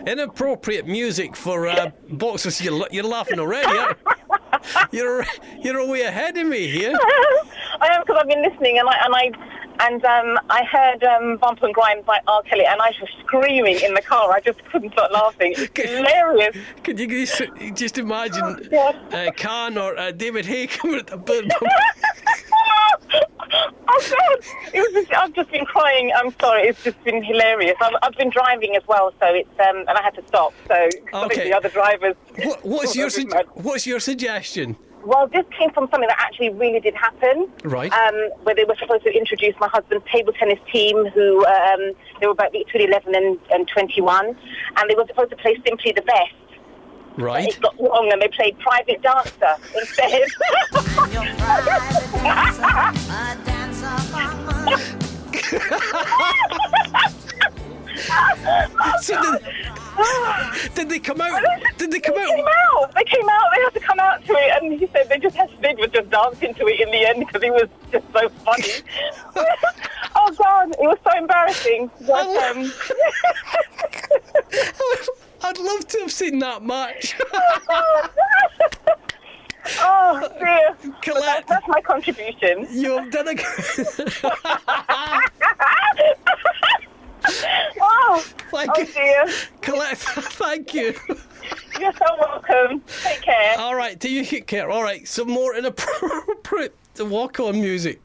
Inappropriate music for boxers. You're laughing already. You're way ahead of me here. I am, because I've been listening, and I heard Bump and Grind by R. Kelly, and I was screaming in the car. I just couldn't stop laughing. It's hilarious. Could you just imagine Khan or David Hay coming at the Oh God! I've just been crying. I'm sorry. It's just been hilarious. I've been driving as well, so it's and I had to stop. So okay. The other drivers. What's your suggestion? Well, this came from something that actually really did happen. Right. Where they were supposed to introduce my husband's table tennis team, who they were about between 11 and 21, and they were supposed to play Simply the Best. Right. It got wrong, and they played Private Dancer instead. So did they come out? Did they come out? They came out. They had to come out to it, and he said they would just dance into it in the end because it was just so funny. Oh God, it was so embarrassing. But, I'd love to have seen that match. Oh dear. Colette, that's my contribution. You've done a Oh, thank you. Dear. Colette, thank you. You're so welcome. Take care. All right, do you take care? All right, some more inappropriate walk-on music.